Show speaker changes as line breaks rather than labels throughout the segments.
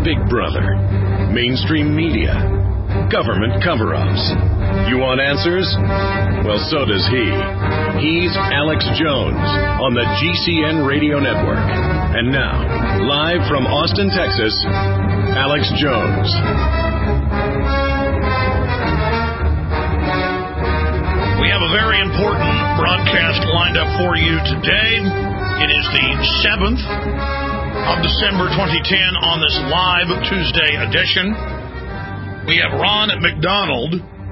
Big Brother, mainstream media, government cover-ups. You want answers? Well, so does he. He's Alex Jones on the GCN Radio Network. And now, live from Austin, Texas, Alex Jones.
We have a very important broadcast lined up for you today. It is the 7th of December 2010 on this live Tuesday edition. We have Ron McDonald,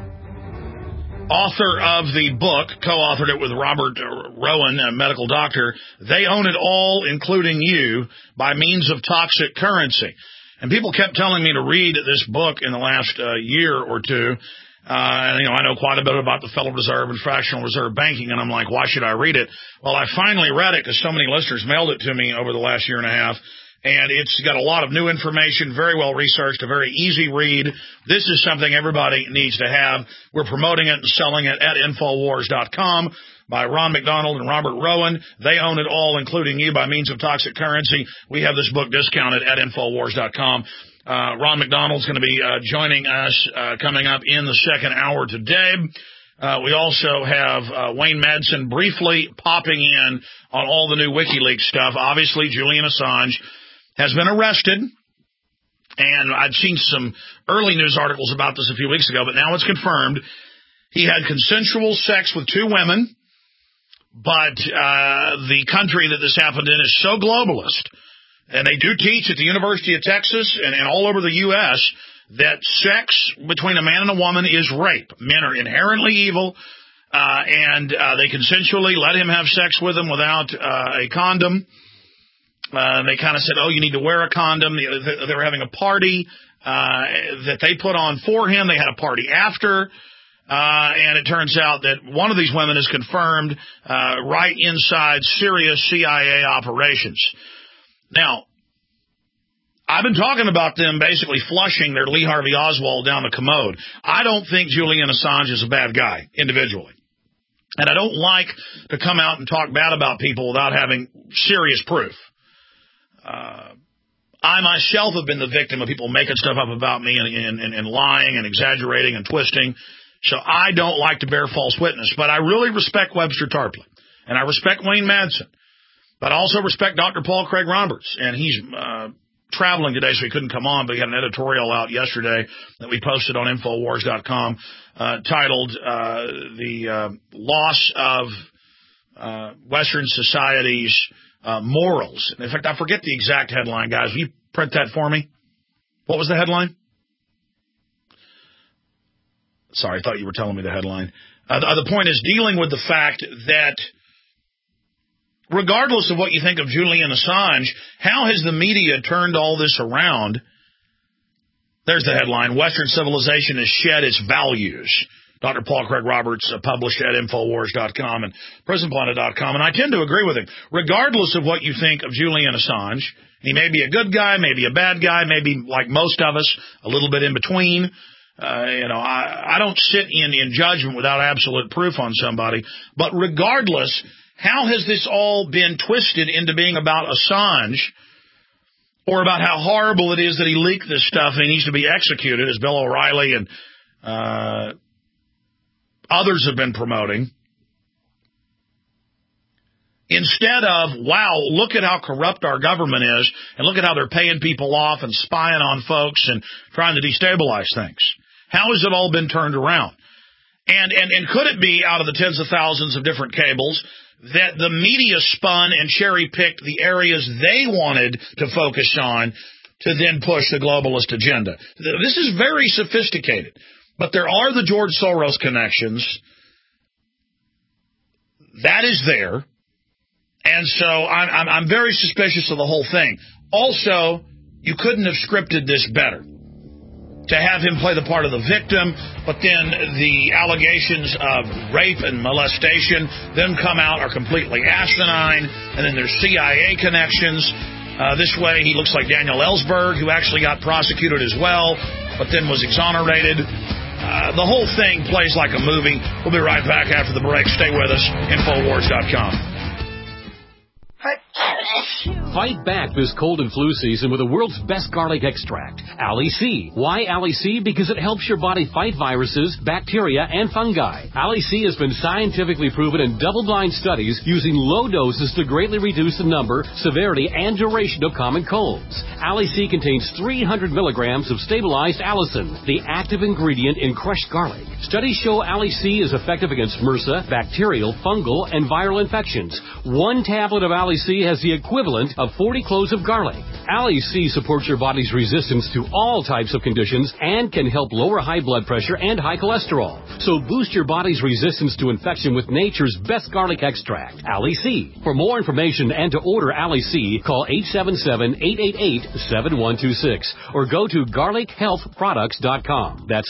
author of the book, co-authored it with Robert Rowan, a medical doctor. They Own It All, Including You, by Means of Toxic Currency. And people kept telling me to read this book in the last year or two. I know quite a bit about the Federal Reserve and fractional reserve banking, and I'm like, why should I read it? Well, I finally read it because so many listeners mailed it to me over the last year and a half, and it's got a lot of new information, very well researched, a very easy read. This is something everybody needs to have. We're promoting it and selling it at Infowars.com by Ron McDonald and Robert Rowan. They Own It All, Including You, by Means of Toxic Currency. We have this book discounted at Infowars.com. Ron McDonald's going to be joining us coming up in the second hour today. We also have Wayne Madsen briefly popping in on all the new WikiLeaks stuff. Obviously, Julian Assange has been arrested, and I'd seen some early news articles about this a few weeks ago, but now it's confirmed. He had consensual sex with two women, but the country that this happened in is so globalist. And they do teach at the University of Texas and all over the U.S. that sex between a man and a woman is rape. Men are inherently evil, and they consensually let him have sex with them without a condom. They kind of said, you need to wear a condom. They were having a party that they put on for him. They had a party after, and it turns out that one of these women is confirmed right inside serious CIA operations. Now, I've been talking about them basically flushing their Lee Harvey Oswald down the commode. I don't think Julian Assange is a bad guy, individually. And I don't like to come out and talk bad about people without having serious proof. I myself have been the victim of people making stuff up about me and lying and exaggerating and twisting. So I don't like to bear false witness. But I really respect Webster Tarpley. And I respect Wayne Madsen. But I also respect Dr. Paul Craig Roberts, and he's traveling today, so he couldn't come on, but he had an editorial out yesterday that we posted on Infowars.com titled The Loss of Western Society's Morals. In fact, I forget the exact headline, guys. Will you print that for me? What was the headline? Sorry, I thought you were telling me the headline. The point is dealing with the fact that regardless of what you think of Julian Assange, how has the media turned all this around? There's the headline, Western civilization has shed its values. Dr. Paul Craig Roberts published at Infowars.com and PrisonPlanet.com, and I tend to agree with him. Regardless of what you think of Julian Assange, he may be a good guy, maybe a bad guy, maybe like most of us, a little bit in between. I don't sit in judgment without absolute proof on somebody, but regardless, how has this all been twisted into being about Assange or about how horrible it is that he leaked this stuff and he needs to be executed, as Bill O'Reilly and others have been promoting, instead of, wow, look at how corrupt our government is and look at how they're paying people off and spying on folks and trying to destabilize things. How has it all been turned around? And could it be out of the tens of thousands of different cables that the media spun and cherry-picked the areas they wanted to focus on to then push the globalist agenda? This is very sophisticated, but there are the George Soros connections. That is there, and so I'm very suspicious of the whole thing. Also, you couldn't have scripted this better. To have him play the part of the victim, but then the allegations of rape and molestation then come out are completely asinine, and then there's CIA connections. This way he looks like Daniel Ellsberg, who actually got prosecuted as well, but then was exonerated. The whole thing plays like a movie. We'll be right back after the break. Stay with us. Infowars.com.
Fight back this cold and flu season with the world's best garlic extract, Ali C. Why Ali C? Because it helps your body fight viruses, bacteria, and fungi. Ali C has been scientifically proven in double-blind studies using low doses to greatly reduce the number, severity, and duration of common colds. Ali C contains 300 milligrams of stabilized allicin, the active ingredient in crushed garlic. Studies show Ali C is effective against MRSA, bacterial, fungal, and viral infections. One tablet of Ali C has the equivalent of 40 cloves of garlic. Ali C supports your body's resistance to all types of conditions and can help lower high blood pressure and high cholesterol. So boost your body's resistance to infection with nature's best garlic extract, Ali C. For more information and to order Ali C, call 877-888-7126 or go to garlichealthproducts.com. That's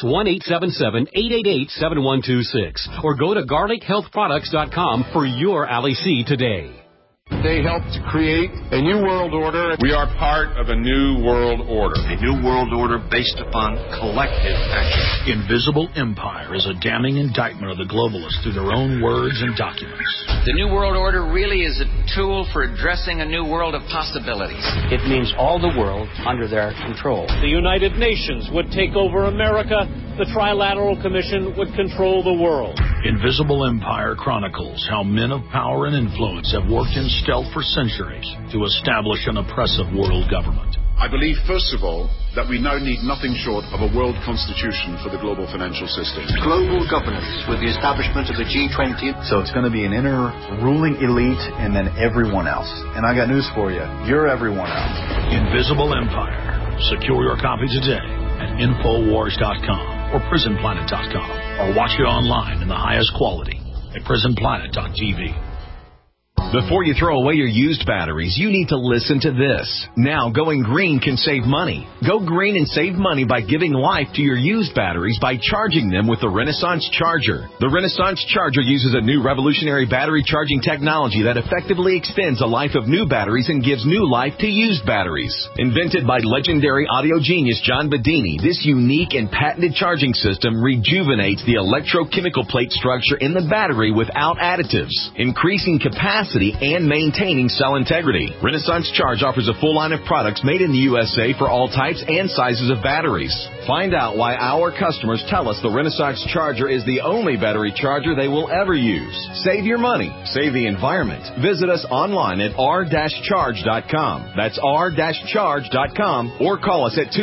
1-877-888-7126 or go to garlichealthproducts.com for your Ali C today.
They helped to create a new world order. We are part of a new world order.
A new world order based upon collective action.
Invisible Empire is a damning indictment of the globalists through their own words and documents.
The new world order really is a tool for addressing a new world of possibilities.
It means all the world under their control.
The United Nations would take over America. The Trilateral Commission would control the world.
Invisible Empire chronicles how men of power and influence have worked in stealth for centuries to establish an oppressive world government.
I believe, first of all, that we now need nothing short of a world constitution for the global financial system.
Global governance with the establishment of the G20.
So it's going to be an inner ruling elite and then everyone else. And I got news for you. You're everyone else.
Invisible Empire. Secure your copy today at Infowars.com or PrisonPlanet.com or watch it online in the highest quality at PrisonPlanet.tv.
Before you throw away your used batteries, you need to listen to this. Now, going green can save money. Go green and save money by giving life to your used batteries by charging them with the Renaissance Charger. The Renaissance Charger uses a new revolutionary battery charging technology that effectively extends the life of new batteries and gives new life to used batteries. Invented by legendary audio genius John Bedini, this unique and patented charging system rejuvenates the electrochemical plate structure in the battery without additives, increasing capacity and maintaining cell integrity. Renaissance Charge offers a full line of products made in the USA for all types and sizes of batteries. Find out why our customers tell us the Renaissance Charger is the only battery charger they will ever use. Save your money. Save the environment. Visit us online at r-charge.com. That's r-charge.com or call us at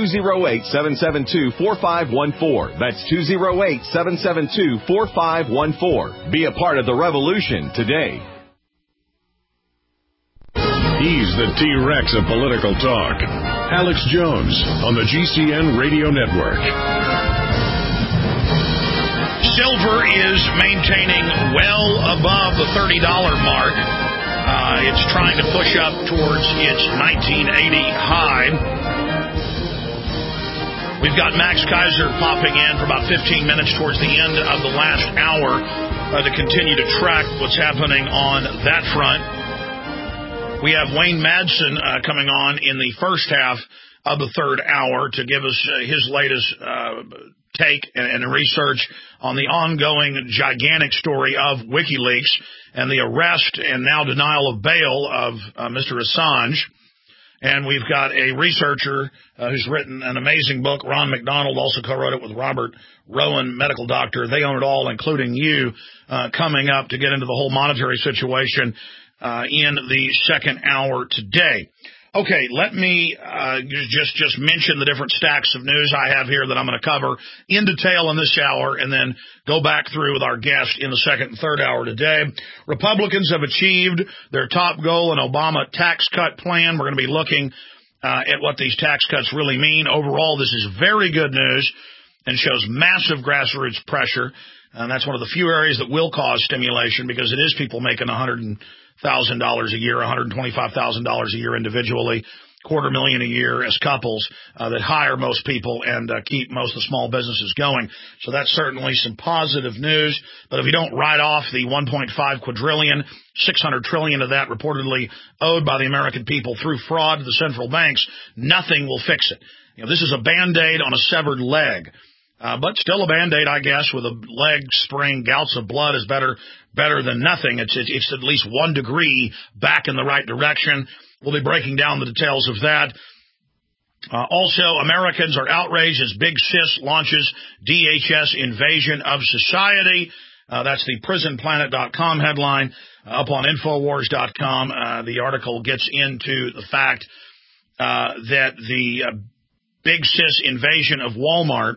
208-772-4514. That's 208-772-4514. Be a part of the revolution today. He's the T-Rex of political talk. Alex Jones on the GCN Radio Network.
Silver is maintaining well above the $30 mark. It's trying to push up towards its 1980 high. We've got Max Kaiser popping in for about 15 minutes towards the end of the last hour to continue to track what's happening on that front. We have Wayne Madsen coming on in the first half of the third hour to give us his latest take and research on the ongoing gigantic story of WikiLeaks and the arrest and now denial of bail of Mr. Assange. And we've got a researcher who's written an amazing book. Ron McDonald also co-wrote it with Robert Rowan, medical doctor. They own it all, including you, coming up to get into the whole monetary situation in the second hour today. Okay, let me just mention the different stacks of news I have here that I'm going to cover in detail in this hour and then go back through with our guest in the second and third hour today. Republicans have achieved their top goal, an Obama tax cut plan. We're going to be looking at what these tax cuts really mean. Overall, this is very good news and shows massive grassroots pressure. And that's one of the few areas that will cause stimulation because it is people making $100,000 a year, $125,000 a year individually, $250,000 a year as couples that hire most people and keep most of the small businesses going. So that's certainly some positive news. But if you don't write off the $1.5 quadrillion, $600 trillion of that reportedly owed by the American people through fraud to the central banks, nothing will fix it. You know, this is a Band-Aid on a severed leg. But still a Band-Aid, I guess, with a leg spraying gouts of blood is better better than nothing. It's at least 1 degree back in the right direction. We'll be breaking down the details of that. Also, Americans are outraged as Big Sis launches DHS invasion of society. That's the prisonplanet.com headline. Up on Infowars.com, the article gets into the fact that the Big Sis invasion of Walmart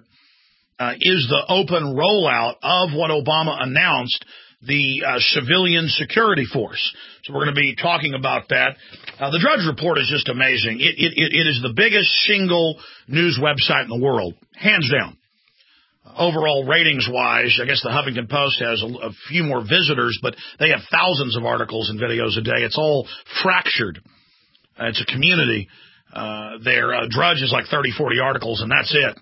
is the open rollout of what Obama announced, the civilian security force. So we're going to be talking about that. The Drudge Report is just amazing. It is the biggest single news website in the world, hands down. Overall ratings-wise, I guess the Huffington Post has a few more visitors, but they have thousands of articles and videos a day. It's all fractured. It's a community there. Drudge is like 30, 40 articles, and that's it.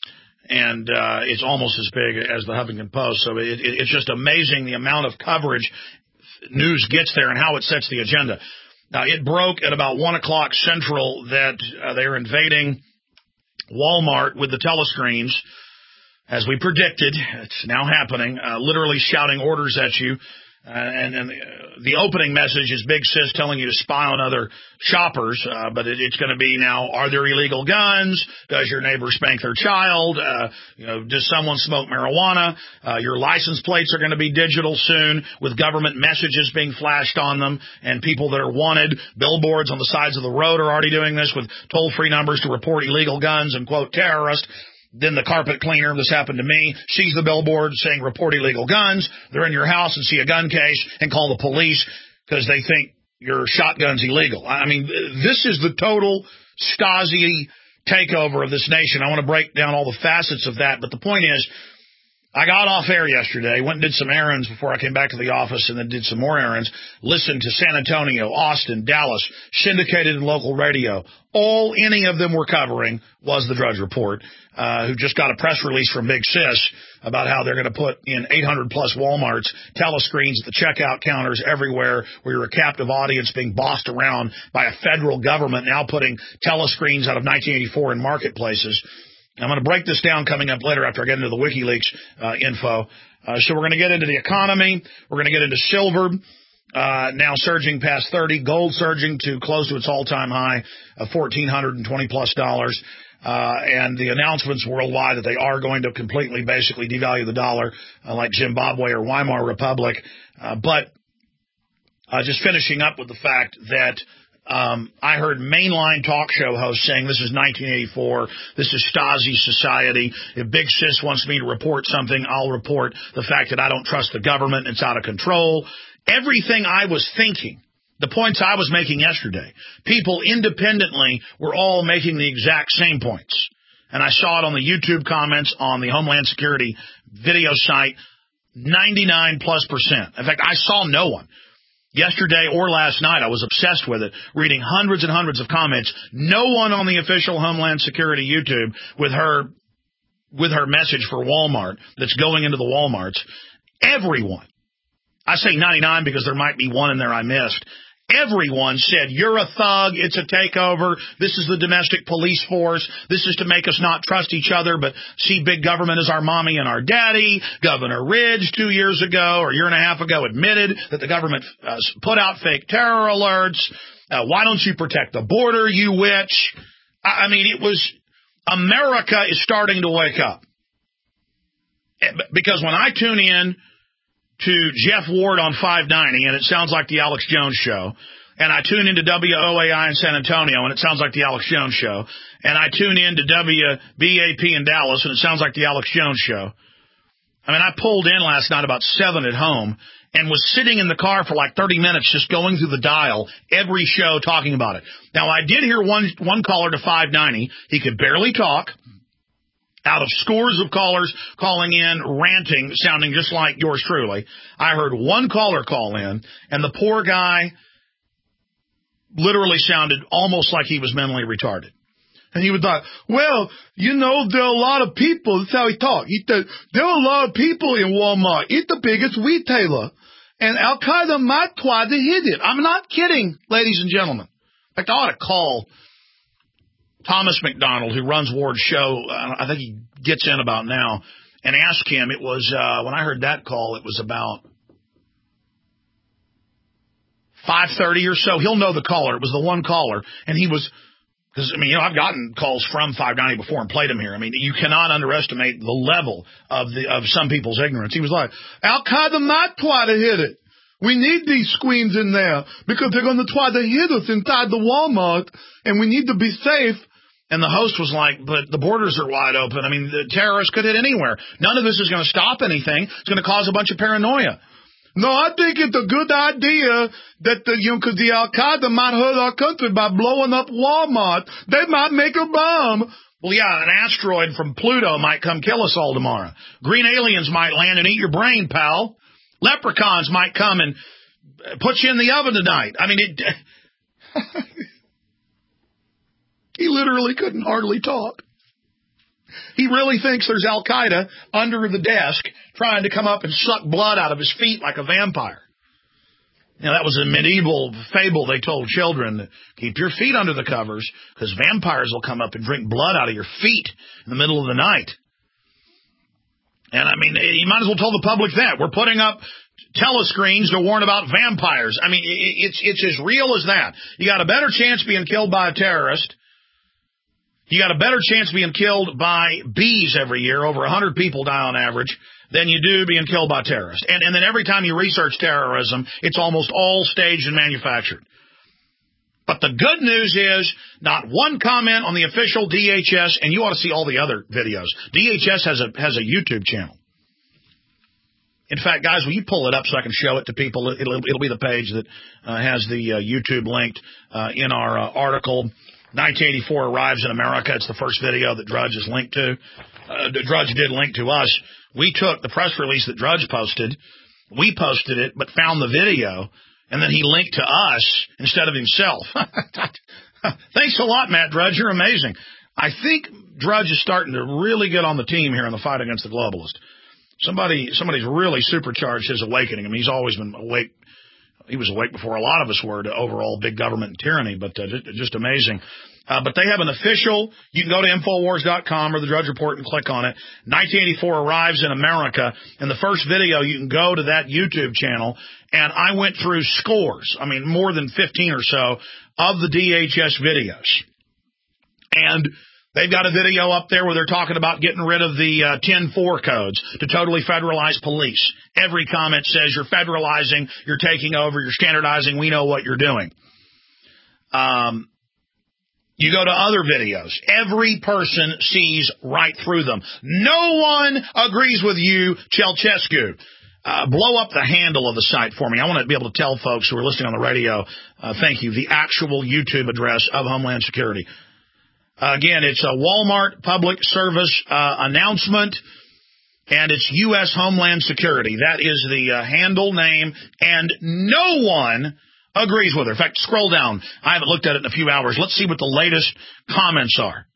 And it's almost as big as the Huffington Post. So it's just amazing the amount of coverage news gets there and how it sets the agenda. Now, it broke at about 1 o'clock Central that they're invading Walmart with the telescreens. As we predicted, it's now happening, literally shouting orders at you. And the opening message is Big Sis telling you to spy on other shoppers, but it's going to be now, are there illegal guns? Does your neighbor spank their child? Does someone smoke marijuana? Your license plates are going to be digital soon with government messages being flashed on them, and people that are wanted. Billboards on the sides of the road are already doing this with toll-free numbers to report illegal guns and, quote, terrorists. Then the carpet cleaner, this happened to me, sees the billboard saying report illegal guns. They're in your house and see a gun case and call the police because they think your shotgun's illegal. I mean, this is the total Stasi takeover of this nation. I want to break down all the facets of that, but the point is, I got off air yesterday, went and did some errands before I came back to the office, and then did some more errands, listened to San Antonio, Austin, Dallas, syndicated and local radio. All any of them were covering was the Drudge Report, who just got a press release from Big Sis about how they're going to put in 800-plus Walmarts, telescreens at the checkout counters everywhere, where you're a captive audience being bossed around by a federal government now putting telescreens out of 1984 in marketplaces. I'm going to break this down coming up later after I get into the WikiLeaks info. So we're going to get into the economy. We're going to get into silver, now surging past 30, gold surging to close to its all-time high of $1,420-plus. And the announcements worldwide that they are going to completely basically devalue the dollar like Zimbabwe or Weimar Republic. But just finishing up with the fact that I heard mainline talk show hosts saying this is 1984, this is Stasi society. If Big Sis wants me to report something, I'll report the fact that I don't trust the government, it's out of control. Everything I was thinking, the points I was making yesterday, people independently were all making the exact same points. And I saw it on the YouTube comments on the Homeland Security video site, 99+%. In fact, I saw no one. Yesterday or last night, I was obsessed with it, reading hundreds and hundreds of comments. No one on the official Homeland Security YouTube with her message for Walmart that's going into the Walmarts. Everyone, I say 99 because there might be one in there I missed. Everyone said, you're a thug, it's a takeover, this is the domestic police force, this is to make us not trust each other, but see big government as our mommy and our daddy. Governor Ridge 2 years ago, or a year and a half ago, admitted that the government put out fake terror alerts. Why don't you protect the border, you witch? I mean, it was, America is starting to wake up. Because when I tune in to Jeff Ward on 590, and it sounds like the Alex Jones Show, and I tune into WOAI in San Antonio, and it sounds like the Alex Jones Show, and I tune in to WBAP in Dallas, and it sounds like the Alex Jones Show. I mean, I pulled in last night about 7 at home and was sitting in the car for like 30 minutes just going through the dial, every show talking about it. Now, I did hear one caller to 590. He could barely talk. Out of scores of callers calling in, ranting, sounding just like yours truly, I heard one caller call in, and the poor guy literally sounded almost like he was mentally retarded. And he would thought, well, you know, there are a lot of people, that's how he talked. There are a lot of people in Walmart. It's the biggest retailer. And Al-Qaeda might try to hit it. I'm not kidding, ladies and gentlemen. In fact, I ought to call Thomas McDonald, who runs Ward's show, I think he gets in about now, and ask him. It was, when I heard that call, it was about 5:30 or so. He'll know the caller. It was the one caller, and he was, because, I mean, you know, I've gotten calls from 590 before and played them here. I mean, you cannot underestimate the level of some people's ignorance. He was like, Al-Qaeda might try to hit it. We need these screens in there because they're going to try to hit us inside the Walmart, and we need to be safe. And the host was like, but the borders are wide open. I mean, the terrorists could hit anywhere. None of this is going to stop anything. It's going to cause a bunch of paranoia. No, I think it's a good idea that because the Al-Qaeda might hurt our country by blowing up Walmart. They might make a bomb. Well, yeah, an asteroid from Pluto might come kill us all tomorrow. Green aliens might land and eat your brain, pal. Leprechauns might come and put you in the oven tonight. I mean, he literally couldn't hardly talk. He really thinks there's Al-Qaeda under the desk trying to come up and suck blood out of his feet like a vampire. You know, that was a medieval fable they told children. Keep your feet under the covers because vampires will come up and drink blood out of your feet in the middle of the night. And, I mean, you might as well tell the public that. We're putting up telescreens to warn about vampires. I mean, it's as real as that. You got a better chance being killed by a terrorist. You got a better chance being killed by bees every year. Over 100 people die on average than you do being killed by terrorists. And then every time you research terrorism, it's almost all staged and manufactured. But the good news is not one comment on the official DHS, and you ought to see all the other videos. DHS has a YouTube channel. In fact, guys, will you pull it up so I can show it to people? It'll be the page that has the YouTube linked in our article. 1984 arrives in America. It's the first video that Drudge is linked to. Drudge did link to us. We took the press release that Drudge posted. We posted it, but found the video, and then he linked to us instead of himself. Thanks a lot, Matt Drudge. You're amazing. I think Drudge is starting to really get on the team here in the fight against the globalist. Somebody's really supercharged his awakening. I mean, he's always been awake. He was awake before a lot of us were to overall big government and tyranny, but just amazing. But they have an official, you can go to Infowars.com or the Drudge Report and click on it. 1984 arrives in America. In the first video, you can go to that YouTube channel, and I went through scores, I mean, more than 15 or so, of the DHS videos. And they've got a video up there where they're talking about getting rid of the 10-4 codes to totally federalize police. Every comment says you're federalizing, you're taking over, you're standardizing, we know what you're doing. You go to other videos. Every person sees right through them. No one agrees with you, Ceausescu. Blow up the handle of the site for me. I want to be able to tell folks who are listening on the radio, thank you, the actual YouTube address of Homeland Security. Again, it's a Walmart public service announcement, and it's U.S. Homeland Security. That is the handle name, and no one agrees with her. In fact, scroll down. I haven't looked at it in a few hours. Let's see what the latest comments are.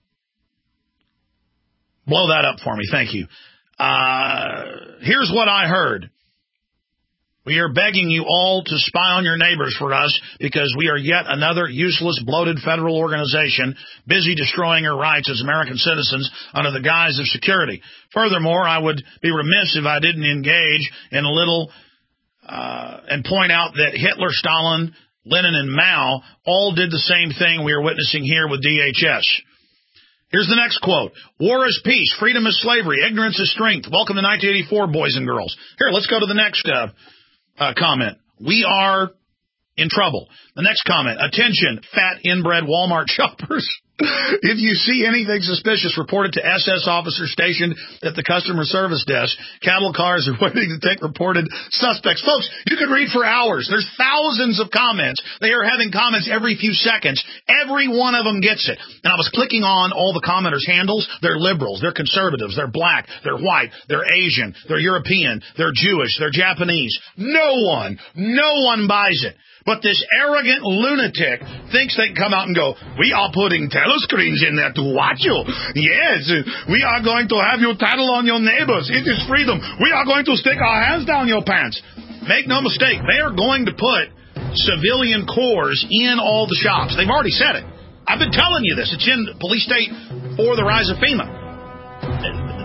Blow that up for me. Thank you. Here's what I heard. We are begging you all to spy on your neighbors for us because we are yet another useless, bloated federal organization busy destroying our rights as American citizens under the guise of security. Furthermore, I would be remiss if I didn't engage in a little and point out that Hitler, Stalin, Lenin, and Mao all did the same thing we are witnessing here with DHS. Here's the next quote. War is peace. Freedom is slavery. Ignorance is strength. Welcome to 1984, boys and girls. Here, let's go to the next comment. We are in trouble. The next comment. Attention, fat inbred Walmart shoppers. If you see anything suspicious, report it to SS officers stationed at the customer service desk. Cattle cars are waiting to take reported suspects. Folks, you could read for hours. There's thousands of comments. They are having comments every few seconds. Every one of them gets it. And I was clicking on all the commenters' handles. They're liberals. They're conservatives. They're black. They're white. They're Asian. They're European. They're Jewish. They're Japanese. No one buys it. But this arrogant lunatic thinks they can come out and go, we are putting telescreens in there to watch you. Yes, we are going to have you tattle on your neighbors. It is freedom. We are going to stick our hands down your pants. Make no mistake, they are going to put civilian cores in all the shops. They've already said it. I've been telling you this. It's in Police State for the Rise of FEMA.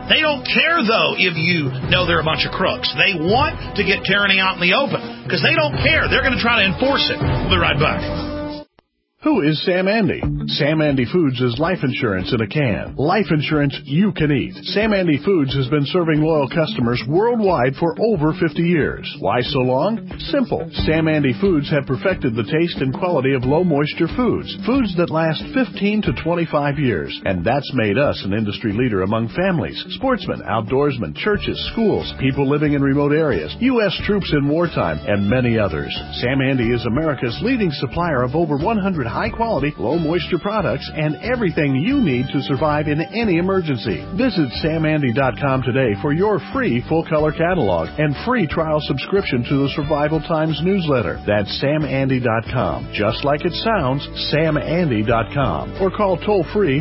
They don't care, though, if you know they're a bunch of crooks. They want to get tyranny out in the open because they don't care. They're going to try to enforce it. We'll be right back.
Who is Sam Andy? Sam Andy Foods is life insurance in a can. Life insurance you can eat. Sam Andy Foods has been serving loyal customers worldwide for over 50 years. Why so long? Simple. Sam Andy Foods have perfected the taste and quality of low-moisture foods. Foods that last 15 to 25 years. And that's made us an industry leader among families, sportsmen, outdoorsmen, churches, schools, people living in remote areas, U.S. troops in wartime, and many others. Sam Andy is America's leading supplier of over 100 high-quality, low-moisture products and everything you need to survive in any emergency. Visit SamAndy.com today for your free full-color catalog and free trial subscription to the Survival Times newsletter. That's SamAndy.com. Just like it sounds, SamAndy.com. Or call toll-free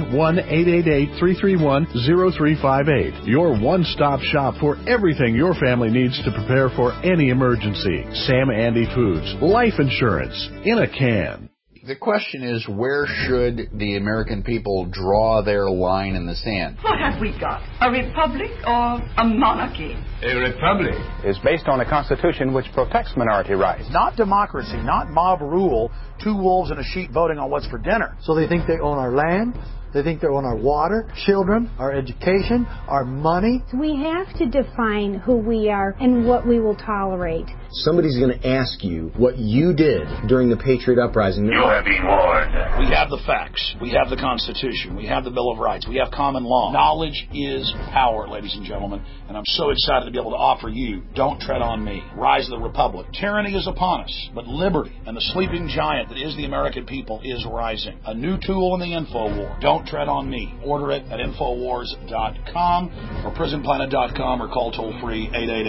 1-888-331-0358. Your one-stop shop for everything your family needs to prepare for any emergency. Sam Andy Foods. Life insurance in a can.
The question is, where should the American people draw their line in the sand?
What have we got? A republic or a monarchy?
A republic is based on a constitution which protects minority rights.
Not democracy, not mob rule, two wolves and a sheep voting on what's for dinner.
So they think they own our land. They think they own our water, children, our education, our money.
We have to define who we are and what we will tolerate.
Somebody's going to ask you what you did during the Patriot Uprising.
You have been warned.
We have the facts. We have the Constitution. We have the Bill of Rights. We have common law. Knowledge is power, ladies and gentlemen. And I'm so excited to be able to offer you Don't Tread on Me, Rise of the Republic. Tyranny is upon us, but liberty and the sleeping giant that is the American people is rising. A new tool in the info war. Don't Tread on Me. Order it at Infowars.com or PrisonPlanet.com or call toll-free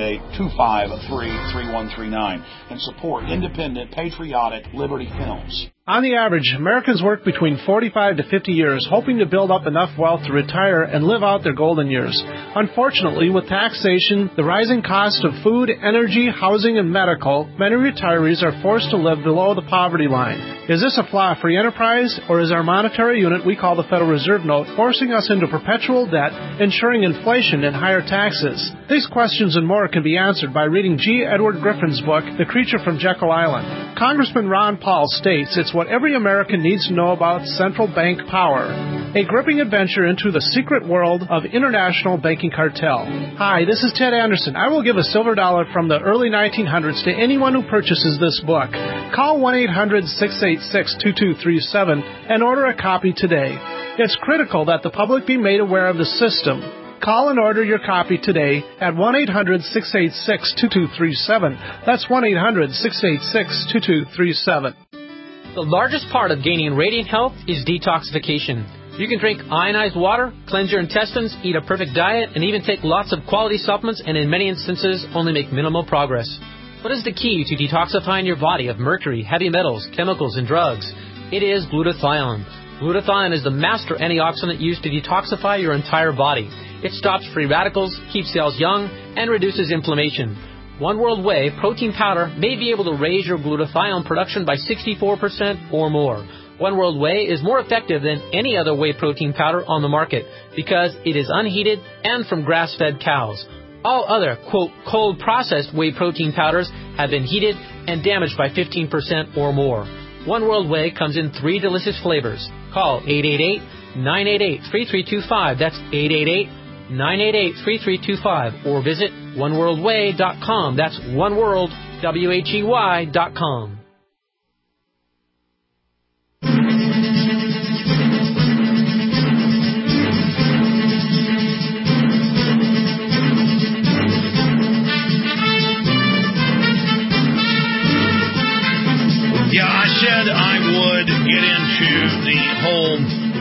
888-253-3139 and support independent, patriotic Liberty Films.
On the average, Americans work between 45 to 50 years hoping to build up enough wealth to retire and live out their golden years. Unfortunately, with taxation, the rising cost of food, energy, housing, and medical, many retirees are forced to live below the poverty line. Is this a flaw of free enterprise, or is our monetary unit we call the Federal Reserve Note forcing us into perpetual debt, ensuring inflation and higher taxes? These questions and more can be answered by reading G. Edward Griffin's book, The Creature from Jekyll Island. Congressman Ron Paul states it's what every American needs to know about central bank power. A gripping adventure into the secret world of international banking cartel. Hi, this is Ted Anderson. I will give a silver dollar from the early 1900s to anyone who purchases this book. Call 1-800-686-2237 and order a copy today. It's critical that the public be made aware of the system. Call and order your copy today at 1-800-686-2237. That's 1-800-686-2237.
The largest part of gaining radiant health is detoxification. You can drink ionized water, cleanse your intestines, eat a perfect diet, and even take lots of quality supplements and in many instances only make minimal progress. What is the key to detoxifying your body of mercury, heavy metals, chemicals, and drugs? It is glutathione. Glutathione is the master antioxidant used to detoxify your entire body. It stops free radicals, keeps cells young, and reduces inflammation. One World Whey protein powder may be able to raise your glutathione production by 64% or more. One World Whey is more effective than any other whey protein powder on the market because it is unheated and from grass-fed cows. All other, quote, cold processed whey protein powders have been heated and damaged by 15% or more. One World Whey comes in 3 delicious flavors. Call 888-988-3325. That's 888-988-3325. Or visit oneworldwhey.com. That's oneworld.com.
Yeah, I said I would get into the whole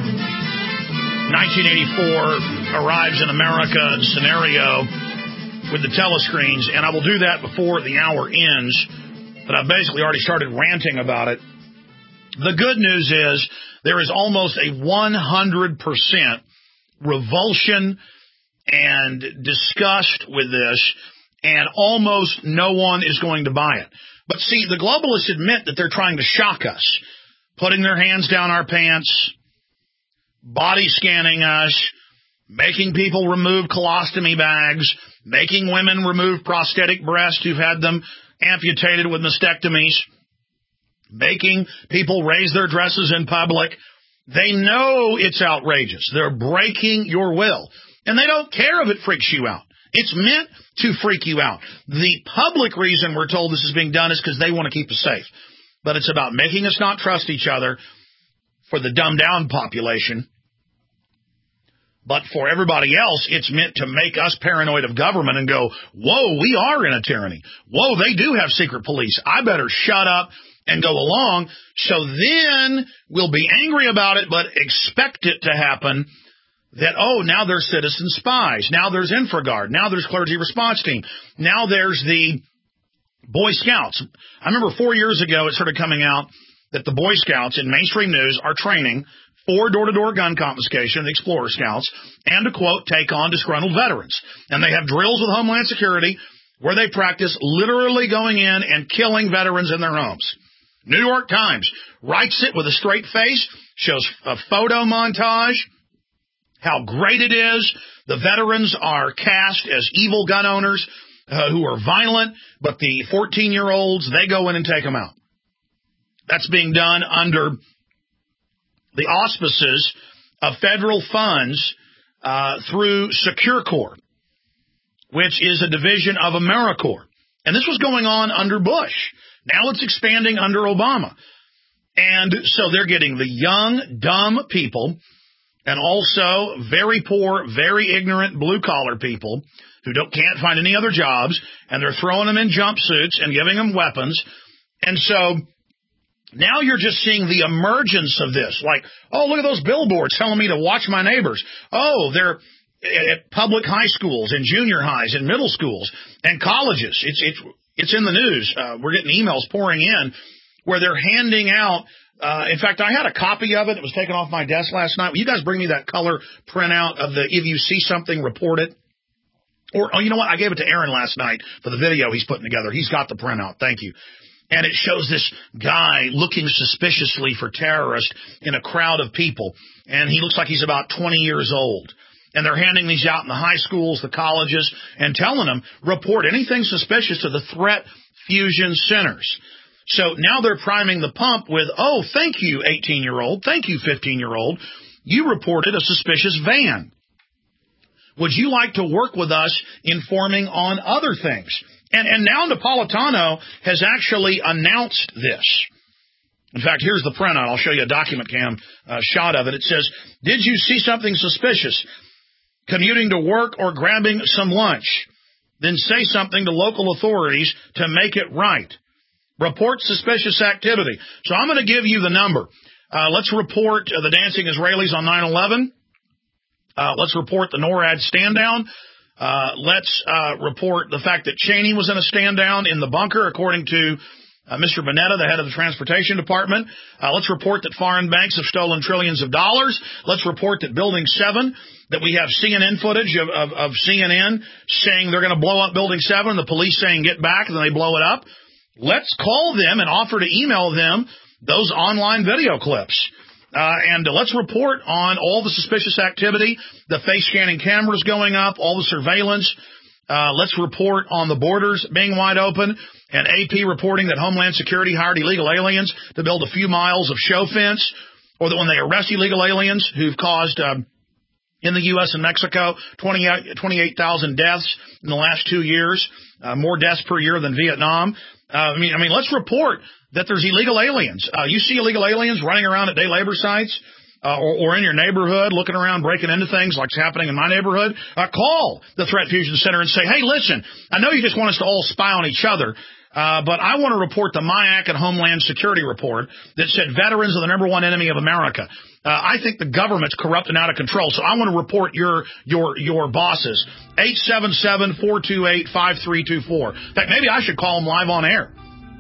1984 arrives in America scenario with the telescreens, and I will do that before the hour ends, but I've basically already started ranting about it. The good news is there is almost a 100% revulsion and disgust with this, and almost no one is going to buy it. But see, the globalists admit that they're trying to shock us, putting their hands down our pants, body scanning us, making people remove colostomy bags, making women remove prosthetic breasts who've had them amputated with mastectomies, making people raise their dresses in public. They know it's outrageous. They're breaking your will. And they don't care if it freaks you out. It's meant to freak you out. The public reason we're told this is being done is because they want to keep us safe. But it's about making us not trust each other for the dumbed-down population. But for everybody else, it's meant to make us paranoid of government and go, whoa, we are in a tyranny. Whoa, they do have secret police. I better shut up and go along. So then we'll be angry about it, but expect it to happen that, oh, now there's citizen spies. Now there's InfraGard. Now there's clergy response team. Now there's the Boy Scouts. I remember 4 years ago it started coming out that the Boy Scouts in mainstream news are training for door-to-door gun confiscation, the Explorer Scouts, and to, quote, take on disgruntled veterans. And they have drills with Homeland Security where they practice literally going in and killing veterans in their homes. New York Times writes it with a straight face, shows a photo montage, how great it is. The veterans are cast as evil gun owners who are violent, but the 14-year-olds, they go in and take them out. That's being done under the auspices of federal funds through SecureCorps, which is a division of AmeriCorps. And this was going on under Bush. Now it's expanding under Obama. And so they're getting the young, dumb people and also very poor, very ignorant blue-collar people who can't find any other jobs, and they're throwing them in jumpsuits and giving them weapons. And so now you're just seeing the emergence of this. Like, oh, look at those billboards telling me to watch my neighbors. Oh, they're at public high schools and junior highs and middle schools and colleges. It's in the news. We're getting emails pouring in where they're handing out. In fact, I had a copy of it. It was taken off my desk last night. Will you guys bring me that color printout of the if you see something, report it? Or, oh, you know what? I gave it to Aaron last night for the video he's putting together. He's got the printout. Thank you. And it shows this guy looking suspiciously for terrorists in a crowd of people. And he looks like he's about 20 years old. And they're handing these out in the high schools, the colleges, and telling them, report anything suspicious to the Threat Fusion Centers. So now they're priming the pump with, oh, thank you, 18-year-old. Thank you, 15-year-old. You reported a suspicious van. Would you like to work with us informing on other things? And now Napolitano has actually announced this. In fact, here's the printout. I'll show you a document cam shot of it. It says, did you see something suspicious? Commuting to work or grabbing some lunch? Then say something to local authorities to make it right. Report suspicious activity. So I'm going to give you the number. Let's report the dancing Israelis on 9/11. Let's report the NORAD stand down. Let's report the fact that Cheney was in a stand down in the bunker, according to Mr. Bonetta, the head of the Transportation Department. Let's report that foreign banks have stolen trillions of dollars. Let's report that Building 7, that we have CNN footage of CNN saying they're going to blow up Building 7, the police saying get back, and then they blow it up. Let's call them and offer to email them those online video clips. And let's report on all the suspicious activity, the face scanning cameras going up, all the surveillance. Let's report on the borders being wide open, and AP reporting that Homeland Security hired illegal aliens to build a few miles of show fence, or that when they arrest illegal aliens who've caused in the U.S. and Mexico 28,000 deaths in the last 2 years, more deaths per year than Vietnam. I mean, let's report that there's illegal aliens. You see illegal aliens running around at day labor sites or in your neighborhood looking around, breaking into things like it's happening in my neighborhood. Call the Threat Fusion Center and say, hey, listen, I know you just want us to all spy on each other, but I want to report the MIAC and Homeland Security report that said veterans are the number one enemy of America. I think the government's corrupt and out of control, so I want to report your bosses. 877-428-5324. In fact, maybe I should call them live on air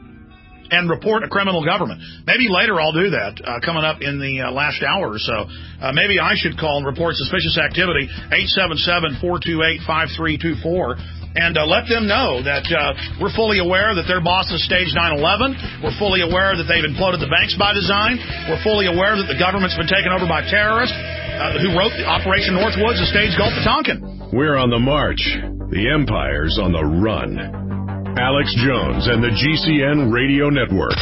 and report a criminal government. Maybe later I'll do that coming up in the last hour or so. Maybe I should call and report suspicious activity, 877-428-5324. and let them know that we're fully aware that their bosses staged 9/11. We're fully aware that they've imploded the banks by design. We're fully aware that the government's been taken over by terrorists who wrote Operation Northwoods and staged Gulf of Tonkin.
We're on the march. The empire's on the run. Alex Jones and the GCN Radio Network.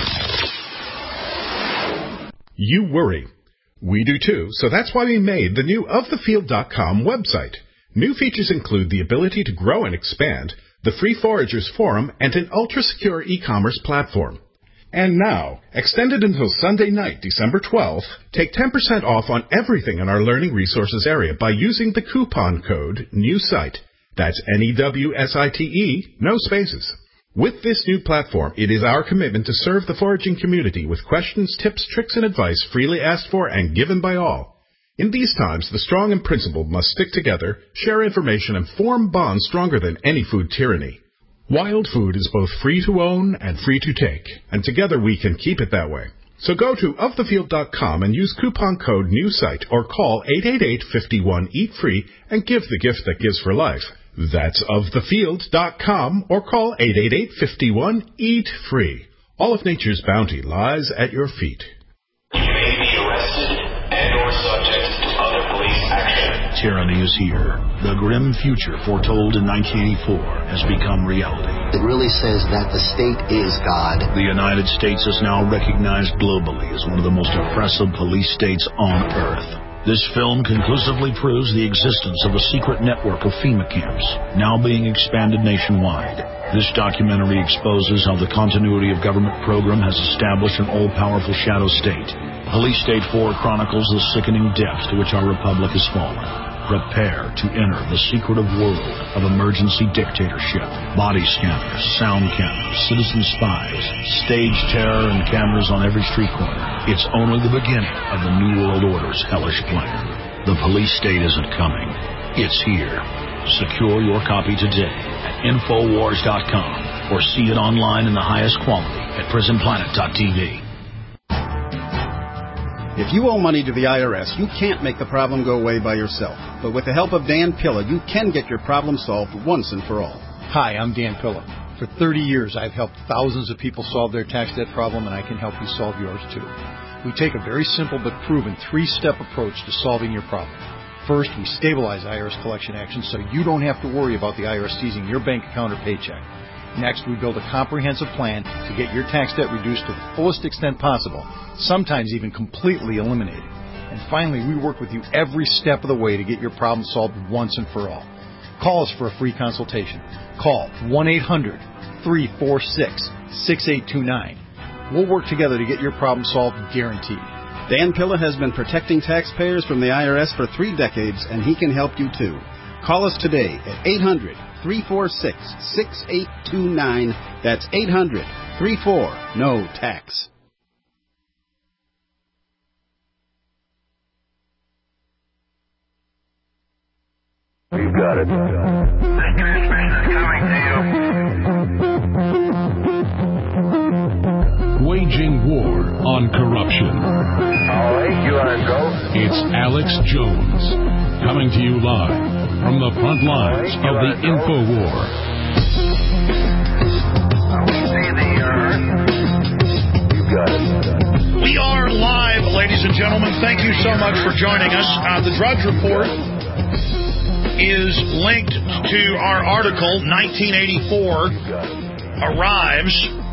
You worry. We do too, so that's why we made the new ofthefield.com website. New features include the ability to grow and expand, the Free Foragers Forum, and an ultra-secure e-commerce platform. And now, extended until Sunday night, December 12th, take 10% off on everything in our Learning Resources area by using the coupon code NEWSITE. That's NEWSITE, no spaces. With this new platform, it is our commitment to serve the foraging community with questions, tips, tricks, and advice freely asked for and given by all. In these times, the strong and principled must stick together, share information, and form bonds stronger than any food tyranny. Wild food is both free to own and free to take, and together we can keep it that way. So go to ofthefield.com and use coupon code NEWSITE or call 888-51-EAT-FREE and give the gift that gives for life. That's ofthefield.com or call 888-51-EAT-FREE. All of nature's bounty lies at your feet.
You may be arrested and or subject to other police action.
Tyranny is here. The grim future foretold in 1984 has become reality.
It really says that the state is God.
The United States is now recognized globally as one of the most oppressive police states on earth. This film conclusively proves the existence of a secret network of FEMA camps, now being expanded nationwide. This documentary exposes how the continuity of government program has established an all-powerful shadow state. Police State 4 chronicles the sickening depths to which our republic has fallen. Prepare to enter the secretive world of emergency dictatorship, body scanners, sound cameras, citizen spies, stage terror, and cameras on every street corner. It's only the beginning of the New World Order's hellish plan. The police state isn't coming. It's here. Secure your copy today at Infowars.com or see it online in the highest quality at PrisonPlanet.tv.
If you owe money to the IRS, you can't make the problem go away by yourself. But with the help of Dan Pilla, you can get your problem solved once and for all.
Hi, I'm Dan Pilla. For 30 years, I've helped thousands of people solve their tax debt problem, and I can help you solve yours too. We take a very simple but proven 3-step approach to solving your problem. First, we stabilize IRS collection actions so you don't have to worry about the IRS seizing your bank account or paycheck. Next, we build a comprehensive plan to get your tax debt reduced to the fullest extent possible, sometimes even completely eliminated. And finally, we work with you every step of the way to get your problem solved once and for all. Call us for a free consultation. Call 1-800-346-6829. We'll work together to get your problem solved, guaranteed.
Dan Pilla has been protecting taxpayers from the IRS for 3 decades, and he can help you too. Call us today at 800-346-6829. That's 800-34-NO-TAX.
You got it. The transmission is coming to
you. Waging war on corruption.
All right, you want to go?
It's Alex Jones, coming to you live from the front lines of the InfoWar.
You got it.
We are live, ladies and gentlemen. Thank you so much for joining us. The Drudge Report is linked to our article, 1984 Arrives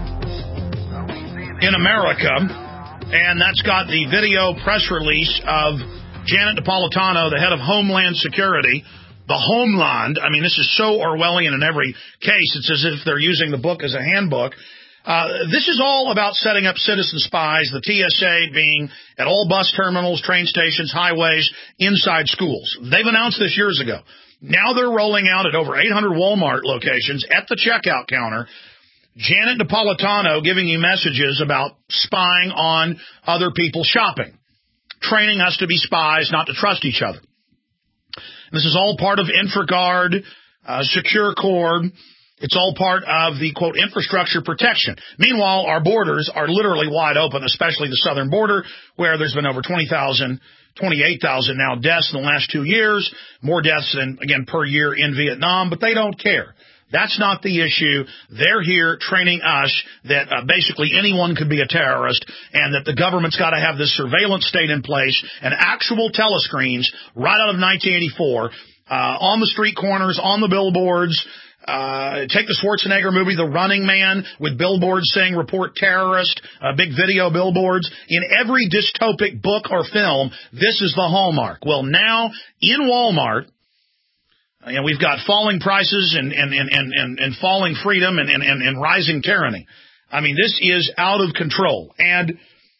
in America, and that's got the video press release of Janet Napolitano, the head of Homeland Security. The Homeland, I mean, this is so Orwellian in every case. It's as if they're using the book as a handbook. This is all about setting up citizen spies, the TSA being at all bus terminals, train stations, highways, inside schools. They've announced this years ago. Now they're rolling out at over 800 Walmart locations at the checkout counter. Janet Napolitano giving you messages about spying on other people shopping, training us to be spies, not to trust each other. This is all part of InfraGard, SecureCorp, It's all part of the, quote, infrastructure protection. Meanwhile, our borders are literally wide open, especially the southern border, where there's been over 28,000 now deaths in the last 2 years, more deaths than, again, per year in Vietnam, but they don't care. That's not the issue. They're here training us that basically anyone could be a terrorist and that the government's got to have this surveillance state in place and actual telescreens right out of 1984 on the street corners, on the billboards. Take the Schwarzenegger movie, The Running Man, with billboards saying report terrorist, big video billboards. In every dystopic book or film, this is the hallmark. Well, now in Walmart, we've got falling prices and falling freedom and rising tyranny. I mean, this is out of control. And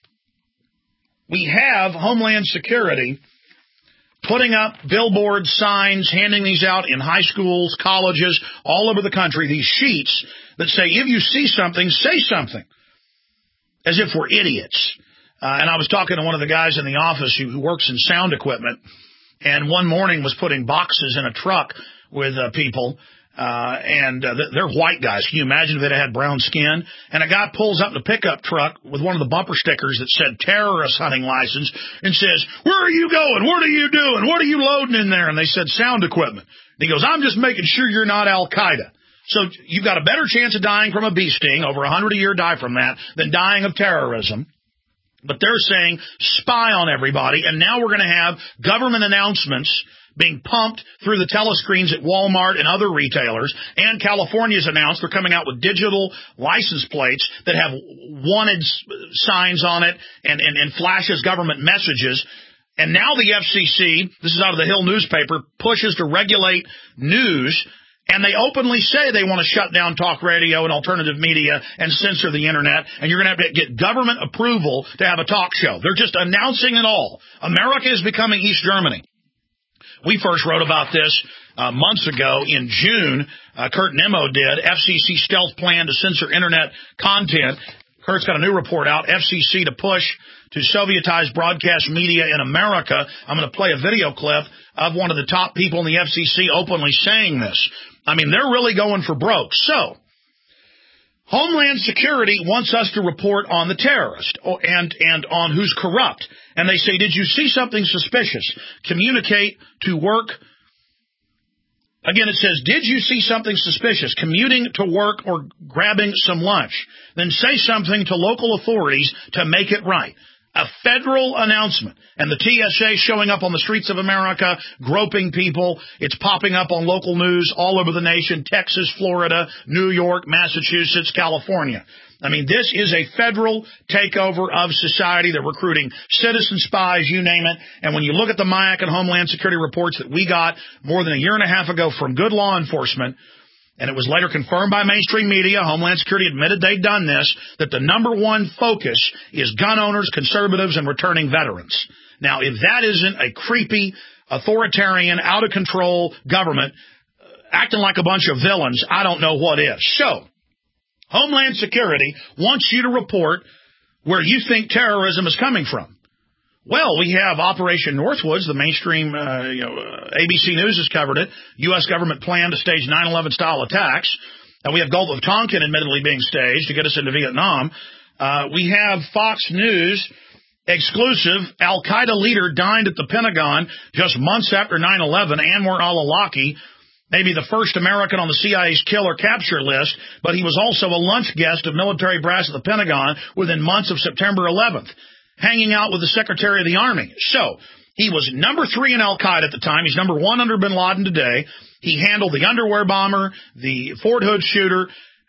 we have Homeland Security putting up billboard signs, handing these out in high schools, colleges, all over the country, these sheets that say, if you see something, say something, as if we're idiots. And I was talking to one of the guys in the office who works in sound equipment, and one morning was putting boxes in a truck with people, and they're white guys. Can you imagine if they had brown skin? And a guy pulls up in a pickup truck with one of the bumper stickers that said terrorist hunting license and says, where are you going? What are you doing? What are you loading in there? And they said sound equipment. And he goes, I'm just making sure you're not Al-Qaeda. So you've got a better chance of dying from a bee sting, over 100 a year die from that, than dying of terrorism. But they're saying spy on everybody, and now we're going to have government announcements being pumped through the telescreens at Walmart and other retailers. And California's announced they're coming out with digital license plates that have wanted signs on it and flashes government messages. And now the FCC, this is out of the Hill newspaper, pushes to regulate news. And they openly say they want to shut down talk radio and alternative media and censor the internet. And you're going to have to get government approval to have a talk show. They're just announcing it all. America is becoming East Germany. We first wrote about this months ago in June. Kurt Nimmo did. FCC stealth plan to censor internet content. Kurt's got a new report out. FCC to push to Sovietize broadcast media in America. I'm going to play a video clip of one of the top people in the FCC openly saying this. I mean, they're really going for broke. So, Homeland Security wants us to report on the terrorist and on who's corrupt. And they say, did you see something suspicious? Communicate to work. Again, it says, did you see something suspicious? Commuting to work or grabbing some lunch. Then say something to local authorities to make it right. A federal announcement. And the TSA showing up on the streets of America, groping people. It's popping up on local news all over the nation. Texas, Florida, New York, Massachusetts, California. I mean, this is a federal takeover of society. They're recruiting citizen spies, you name it. And when you look at the MIAC and Homeland Security reports that we got more than a year and a half ago from good law enforcement, and it was later confirmed by mainstream media, Homeland Security admitted they'd done this, that the number one focus is gun owners, conservatives, and returning veterans. Now, if that isn't a creepy, authoritarian, out-of-control government acting like a bunch of villains, I don't know what is. So, Homeland Security wants you to report where you think terrorism is coming from. Well, we have Operation Northwoods, the mainstream, ABC News has covered it. U.S. government plan to stage 9/11 style attacks. We have Gulf of Tonkin admittedly being staged to get us into Vietnam. We have Fox News exclusive. Al-Qaeda leader dined at the Pentagon just months after 9/11. Anwar al-Awlaki, maybe the first American on the CIA's kill or capture list, but he was also a lunch guest of military brass at the Pentagon within months of September 11th. Hanging out with the Secretary of the Army. So, he was number 3 in Al-Qaeda at the time. He's number 1 under bin Laden today. He handled the underwear bomber, the Fort Hood shooter.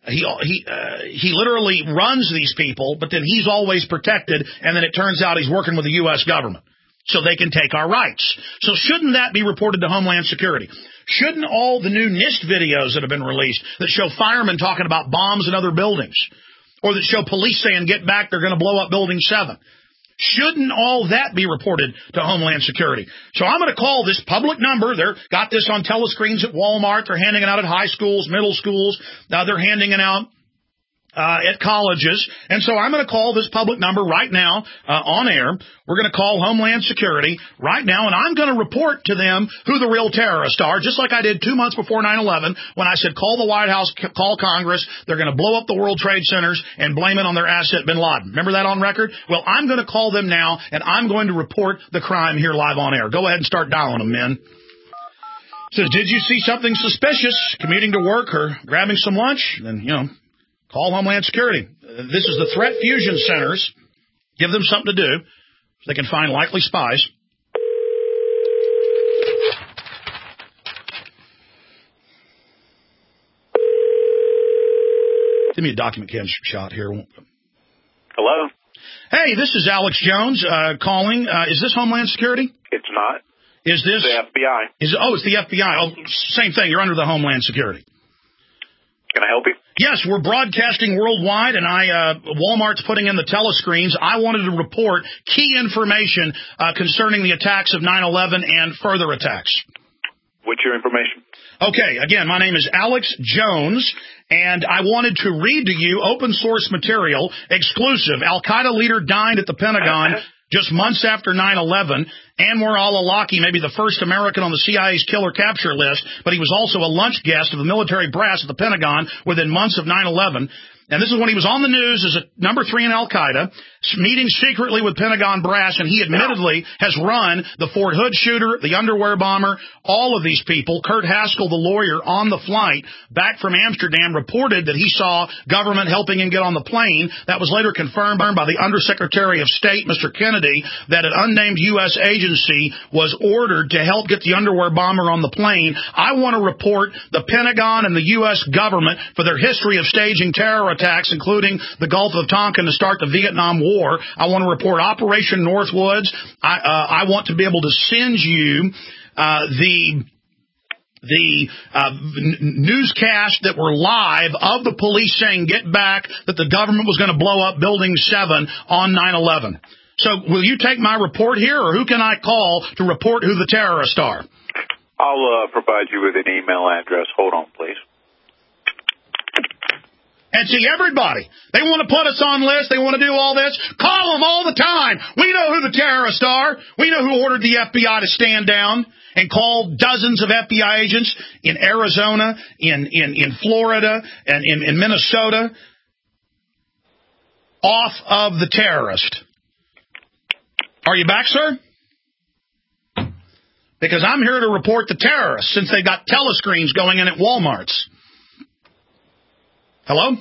He literally runs these people, but then he's always protected, and then it turns out he's working with the U.S. government. So they can take our rights. So shouldn't that be reported to Homeland Security? Shouldn't all the new NIST videos that have been released that show firemen talking about bombs in other buildings, or that show police saying, get back, they're going to blow up Building 7, shouldn't all that be reported to Homeland Security? So I'm going to call this public number. They're got this on telescreens at Walmart. They're handing it out at high schools, middle schools. Now they're handing it out at colleges. And so I'm going to call this public number right now on air. We're going to call Homeland Security right now, and I'm going to report to them who the real terrorists are, just like I did 2 months before 9/11 when I said call the White House, call Congress. They're going to blow up the World Trade Centers and blame it on their asset, bin Laden. Remember that on record? Well, I'm going to call them now, and I'm going to report the crime here live on air. Go ahead and start dialing them, men. Says, did you see something suspicious commuting to work or grabbing some lunch? Then, call Homeland Security. This is the Threat Fusion Centers. Give them something to do so they can find likely spies. Give me a document can shot here.
Hello?
Hey, this is Alex Jones calling. Is this Homeland Security?
It's not.
Is this
the FBI?
It's the FBI. Oh, same thing. You're under the Homeland Security.
Can I help you?
Yes, we're broadcasting worldwide, and Walmart's putting in the telescreens. I wanted to report key information concerning the attacks of 9/11 and further attacks.
What's your information?
Okay, again, my name is Alex Jones, and I wanted to read to you open source material, exclusive. Al-Qaeda leader died at the Pentagon just months after 9/11. Anwar al-Awlaki may be the first American on the CIA's killer capture list, but he was also a lunch guest of the military brass at the Pentagon within months of 9/11. And this is when he was on the news as a number 3 in Al-Qaeda, meeting secretly with Pentagon brass, and he admittedly has run the Fort Hood shooter, the underwear bomber, all of these people. Kurt Haskell, the lawyer on the flight back from Amsterdam, reported that he saw government helping him get on the plane. That was later confirmed by the Undersecretary of State, Mr. Kennedy, that an unnamed U.S. agency was ordered to help get the underwear bomber on the plane. I want to report the Pentagon and the U.S. government for their history of staging terror attacks, including the Gulf of Tonkin to start the Vietnam War. I want to report Operation Northwoods. I want to be able to send you the newscast that were live of the police saying get back, that the government was going to blow up Building 7 on 9/11. So will you take my report here, or who can I call to report who the terrorists are?
I'll provide you with an email address. Hold on, please.
And see, everybody, they want to put us on lists. They want to do all this. Call them all the time. We know who the terrorists are. We know who ordered the FBI to stand down and called dozens of FBI agents in Arizona, in Florida, and in Minnesota off of the terrorist. Are you back, sir? Because I'm here to report the terrorists since they got telescreens going in at Walmart's. Hello?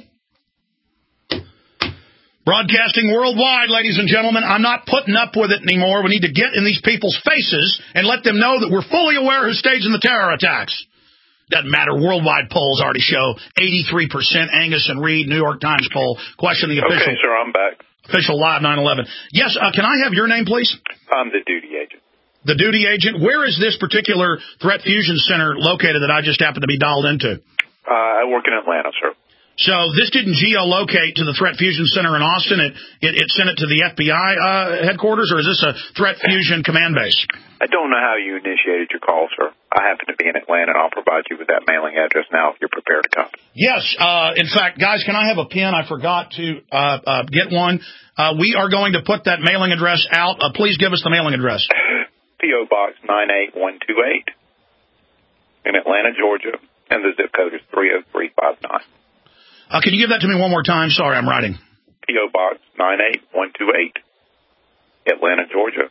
Broadcasting worldwide, ladies and gentlemen. I'm not putting up with it anymore. We need to get in these people's faces and let them know that we're fully aware who's staging the terror attacks. Doesn't matter. Worldwide polls already show 83%. Angus and Reed, New York Times poll, question the official.
Okay, sir, I'm back.
Official live 9/11. Yes, can I have your name, please?
I'm the duty agent.
The duty agent. Where is this particular Threat Fusion Center located that I just happen to be dialed into?
I work in Atlanta, sir.
So this didn't geolocate to the Threat Fusion Center in Austin. It sent it to the FBI headquarters, or is this a Threat Fusion command base?
I don't know how you initiated your call, sir. I happen to be in Atlanta, and I'll provide you with that mailing address now if you're prepared to copy.
Yes. In fact, guys, can I have a pen? I forgot to get one. We are going to put that mailing address out. Please give us the mailing address.
P.O. Box 98128 in Atlanta, Georgia, and the zip code is 30359.
Can you give that to me one more time? Sorry, I'm writing.
P.O. Box 98128, Atlanta, Georgia,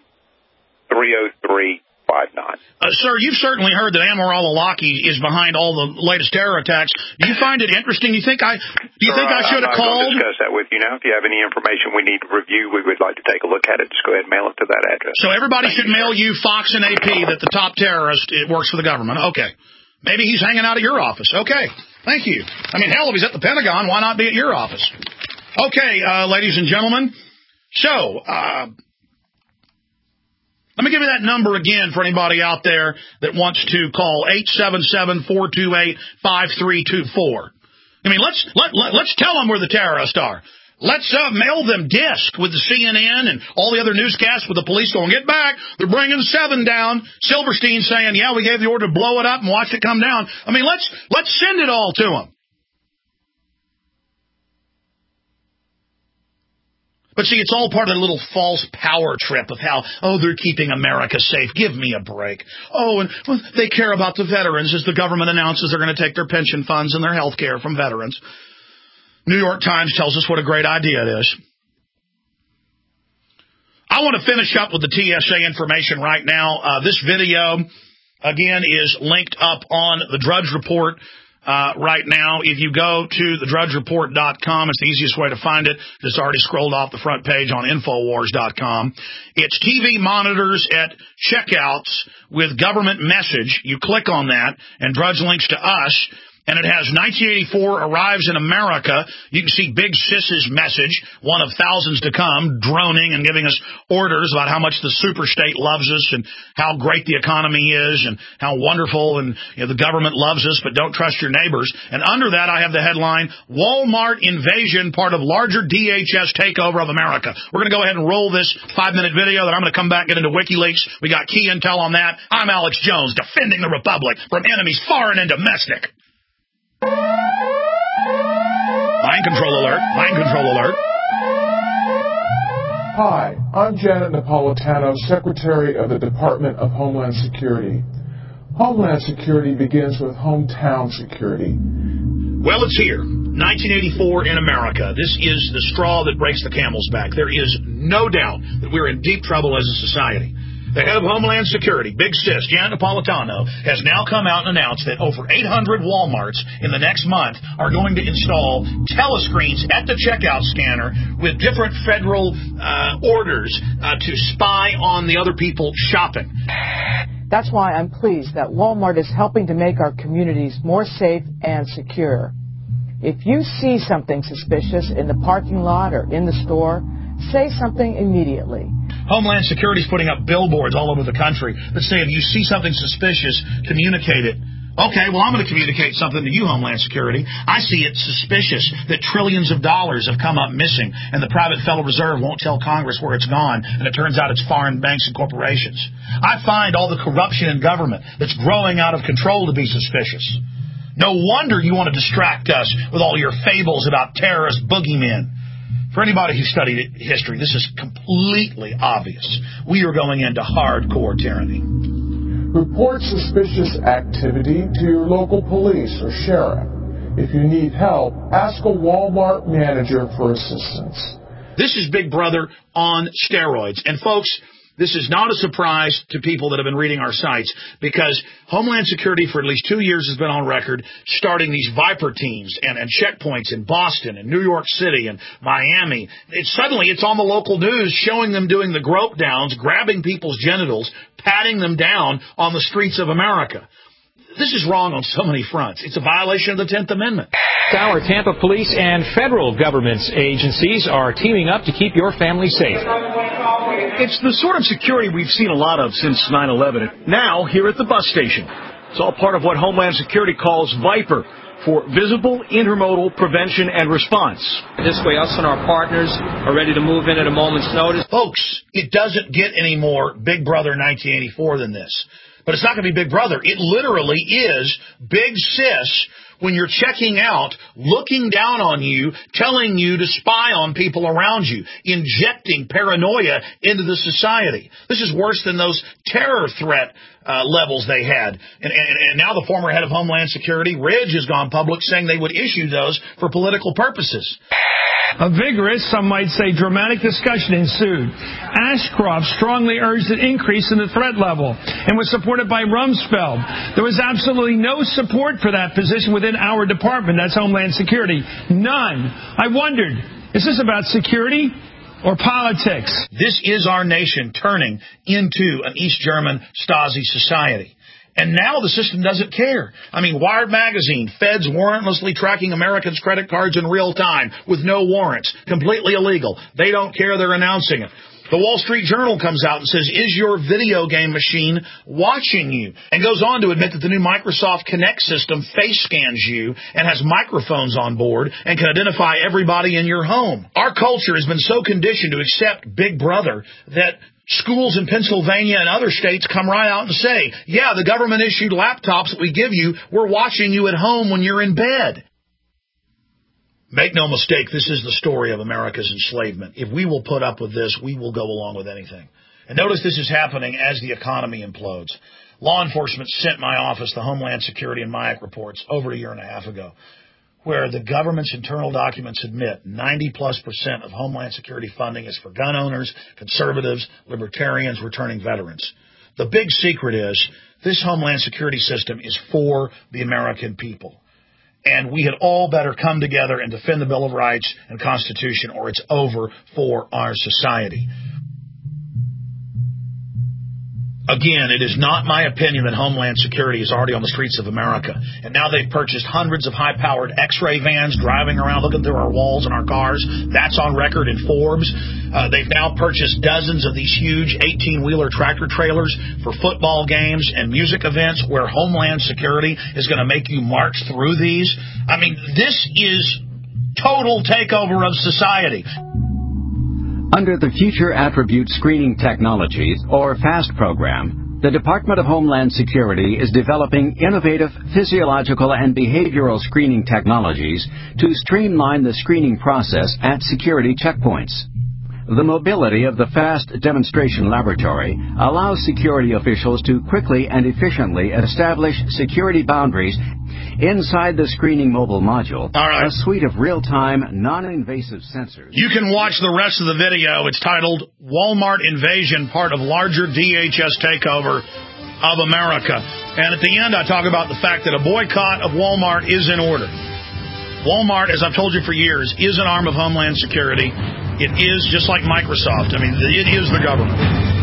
30359.
Sir, you've certainly heard that Anwar al-Awlaki is behind all the latest terror attacks. Do you find it interesting? Do you think I should have called?
I'm not going to discuss that with you now. If you have any information we need to review, we would like to take a look at it. Just go ahead and mail it to that address.
So everybody should mail you Fox and AP that the top terrorist works for the government. Okay. Maybe he's hanging out at your office. Okay. Thank you. I mean, hell, if he's at the Pentagon, why not be at your office? Okay, ladies and gentlemen. So, let me give you that number again for anybody out there that wants to call 877-428-5324. I mean, let's tell them where the terrorists are. Let's mail them disc with the CNN and all the other newscasts with the police going, get back, they're bringing 7 down. Silverstein saying, yeah, we gave the order to blow it up and watch it come down. I mean, let's send it all to them. But see, it's all part of the little false power trip of how, they're keeping America safe. Give me a break. And they care about the veterans as the government announces they're going to take their pension funds and their health care from veterans. New York Times tells us what a great idea it is. I want to finish up with the TSA information right now. This video, again, is linked up on the Drudge Report. Right now, if you go to thedrudgereport.com, it's the easiest way to find it. It's already scrolled off the front page on Infowars.com. It's TV monitors at checkouts with government message. You click on that, and Drudge links to us. And it has 1984 arrives in America. You can see Big Sis's message, one of thousands to come, droning and giving us orders about how much the superstate loves us and how great the economy is and how wonderful and the government loves us, but don't trust your neighbors. And under that, I have the headline, Walmart Invasion, part of larger DHS takeover of America. We're going to go ahead and roll this 5-minute video, then I'm going to come back and get into WikiLeaks. We got key intel on that. I'm Alex Jones, defending the Republic from enemies foreign and domestic. Mind control alert. Mind control alert.
Hi, I'm Janet Napolitano, Secretary of the Department of Homeland Security. Homeland Security begins with hometown security.
Well, it's here. 1984 in America. This is the straw that breaks the camel's back. There is no doubt that we're in deep trouble as a society. The head of Homeland Security, Big Sis, Janet Napolitano, has now come out and announced that over 800 Walmarts in the next month are going to install telescreens at the checkout scanner with different federal orders to spy on the other people shopping.
That's why I'm pleased that Walmart is helping to make our communities more safe and secure. If you see something suspicious in the parking lot or in the store, say something immediately.
Homeland Security is putting up billboards all over the country that say if you see something suspicious, communicate it. Okay, well, I'm going to communicate something to you, Homeland Security. I see it suspicious that trillions of dollars have come up missing, and the private Federal Reserve won't tell Congress where it's gone, and it turns out it's foreign banks and corporations. I find all the corruption in government that's growing out of control to be suspicious. No wonder you want to distract us with all your fables about terrorist boogeymen. For anybody who studied history, this is completely obvious. We are going into hardcore tyranny.
Report suspicious activity to your local police or sheriff. If you need help, ask a Walmart manager for assistance.
This is Big Brother on steroids. And folks, this is not a surprise to people that have been reading our sites because Homeland Security for at least 2 years has been on record starting these Viper teams and checkpoints in Boston and New York City and Miami. Suddenly it's on the local news showing them doing the grope downs, grabbing people's genitals, patting them down on the streets of America. This is wrong on so many fronts. It's a violation of the 10th Amendment.
Our Tampa police and federal government agencies are teaming up to keep your family safe.
It's the sort of security we've seen a lot of since 9/11. Now, here at the bus station. It's all part of what Homeland Security calls VIPER, for Visible Intermodal Prevention and Response.
This way, us and our partners are ready to move in at a moment's notice.
Folks, it doesn't get any more Big Brother 1984 than this. But it's not going to be Big Brother. It literally is Big Sis when you're checking out, looking down on you, telling you to spy on people around you, injecting paranoia into the society. This is worse than those terror threat levels they had. And now the former head of Homeland Security, Ridge, has gone public saying they would issue those for political purposes.
A vigorous, some might say dramatic discussion ensued. Ashcroft strongly urged an increase in the threat level and was supported by Rumsfeld. There was absolutely no support for that position within our department, that's Homeland Security. None. I wondered, is this about security or politics?
This is our nation turning into an East German Stasi society. And now the system doesn't care. I mean, Wired Magazine, feds warrantlessly tracking Americans' credit cards in real time with no warrants. Completely illegal. They don't care. They're announcing it. The Wall Street Journal comes out and says, is your video game machine watching you? And goes on to admit that the new Microsoft Kinect system face scans you and has microphones on board and can identify everybody in your home. Our culture has been so conditioned to accept Big Brother that schools in Pennsylvania and other states come right out and say, yeah, the government-issued laptops that we give you, we're watching you at home when you're in bed. Make no mistake, this is the story of America's enslavement. If we will put up with this, we will go along with anything. And notice this is happening as the economy implodes. Law enforcement sent my office the Homeland Security and MIAC reports over a year and a half ago, where the government's internal documents admit 90+% of Homeland Security funding is for gun owners, conservatives, libertarians, returning veterans. The big secret is this Homeland Security system is for the American people. And we had all better come together and defend the Bill of Rights and Constitution, or it's over for our society. Again, it is not my opinion that Homeland Security is already on the streets of America. And now they've purchased hundreds of high-powered X-ray vans driving around looking through our walls and our cars. That's on record in Forbes. They've now purchased dozens of these huge 18-wheeler tractor trailers for football games and music events where Homeland Security is going to make you march through these. I mean, this is total takeover of society.
Under the Future Attribute Screening Technologies, or FAST program, the Department of Homeland Security is developing innovative physiological and behavioral screening technologies to streamline the screening process at security checkpoints. The mobility of the FAST demonstration laboratory allows security officials to quickly and efficiently establish security boundaries inside the screening mobile module.
All right.
A suite of real-time, non-invasive sensors.
You can watch the rest of the video. It's titled Walmart Invasion, part of larger DHS takeover of America. And at the end, I talk about the fact that a boycott of Walmart is in order. Walmart, as I've told you for years, is an arm of Homeland Security. It is just like Microsoft. I mean, it is the government.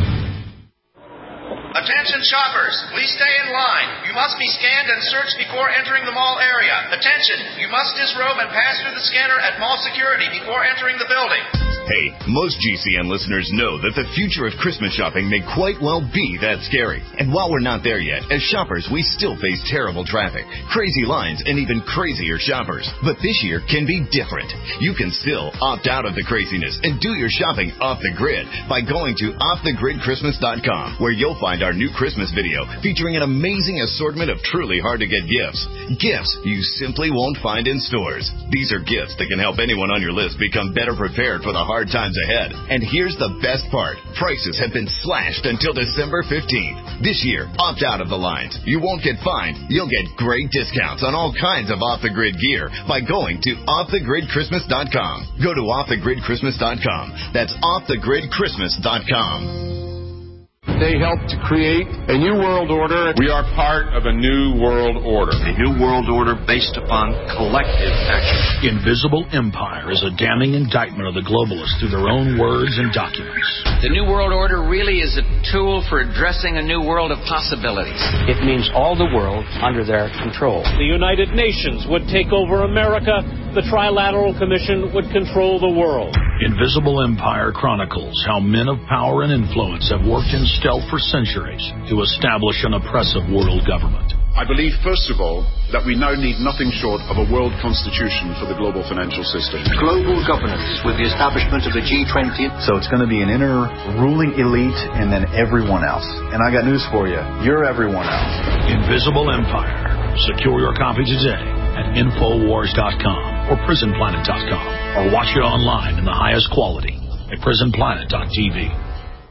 Attention shoppers, please stay in line. You must be scanned and searched before entering the mall area. Attention, you must disrobe and pass through the scanner at mall security before entering the building.
Hey, most GCN listeners know that the future of Christmas shopping may quite well be that scary. And while we're not there yet, as shoppers, we still face terrible traffic, crazy lines, and even crazier shoppers. But this year can be different. You can still opt out of the craziness and do your shopping off the grid by going to offthegridchristmas.com, where you'll find our new Christmas video featuring an amazing assortment of truly hard-to-get gifts. Gifts you simply won't find in stores. These are gifts that can help anyone on your list become better prepared for the hard times ahead. And here's the best part. Prices have been slashed until December 15th. This year, opt out of the lines. You won't get fined. You'll get great discounts on all kinds of off-the-grid gear by going to offthegridchristmas.com. Go to offthegridchristmas.com. That's offthegridchristmas.com.
They helped to create a new world order. We are part of a new world order.
A new world order based upon collective action.
Invisible Empire is a damning indictment of the globalists through their own words and documents.
The new world order really is a tool for addressing a new world of possibilities.
It means all the world under their control.
The United Nations would take over America. The Trilateral Commission would control the world.
Invisible Empire chronicles how men of power and influence have worked in stealth for centuries to establish an oppressive world government.
I believe, first of all, that we now need nothing short of a world constitution for the global financial system.
Global governance with the establishment of the G20.
So it's going to be an inner ruling elite and then everyone else. And I got news for you. You're everyone else.
Invisible Empire. Secure your copy today at Infowars.com or PrisonPlanet.com, or watch it online in the highest quality at PrisonPlanet.tv.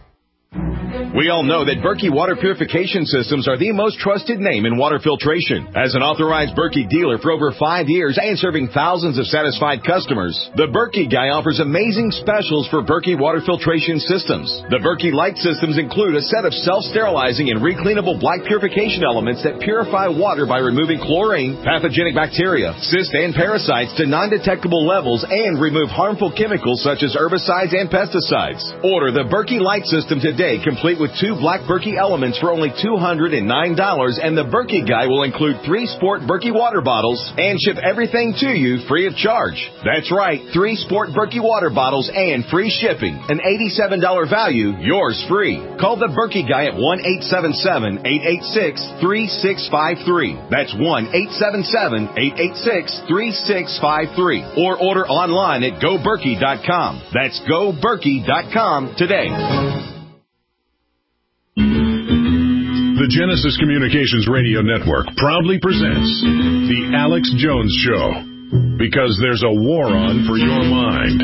We all know that Berkey Water Purification Systems are the most trusted name in water filtration. As an authorized Berkey dealer for over 5 years and serving thousands of satisfied customers, the Berkey Guy offers amazing specials for Berkey Water Filtration Systems. The Berkey Light Systems include a set of self-sterilizing and recleanable black purification elements that purify water by removing chlorine, pathogenic bacteria, cysts, and parasites to non-detectable levels and remove harmful chemicals such as herbicides and pesticides. Order the Berkey Light System today, complete with 2 black Berkey elements for only $209, and the Berkey Guy will include 3 Sport Berkey water bottles and ship everything to you free of charge. That's right, 3 Sport Berkey water bottles and free shipping. An $87 value, yours free. Call the Berkey Guy at 1-877-886-3653. That's 1-877-886-3653. Or order online at GoBerkey.com. That's GoBerkey.com today.
The Genesis Communications Radio Network proudly presents The Alex Jones Show. Because there's a war on for your mind.